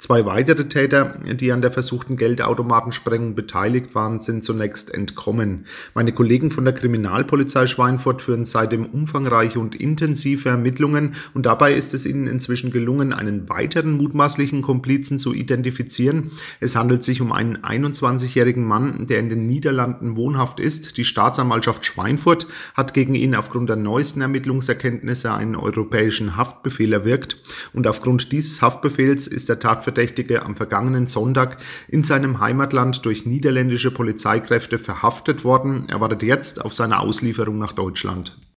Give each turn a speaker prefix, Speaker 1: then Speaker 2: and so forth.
Speaker 1: Zwei weitere Täter, die an der versuchten Geldautomatensprengung beteiligt waren, sind zunächst entkommen. Meine Kollegen von der Kriminalpolizei Schweinfurt führen seitdem umfangreiche und intensive Ermittlungen und dabei ist es ihnen inzwischen gelungen, einen weiteren mutmaßlichen Komplizen zu identifizieren. Es handelt sich um einen 21-jährigen Mann, der in den Niederlanden wohnhaft ist. Die Staatsanwaltschaft Schweinfurt hat gegen ihn aufgrund der neuesten Ermittlungserkenntnisse einen europäischen Haftbefehl erwirkt und aufgrund dieses Haftbefehls ist der Tatverdächtige am vergangenen Sonntag in seinem Heimatland durch niederländische Polizeikräfte verhaftet worden. Er wartet jetzt auf seine Auslieferung nach Deutschland.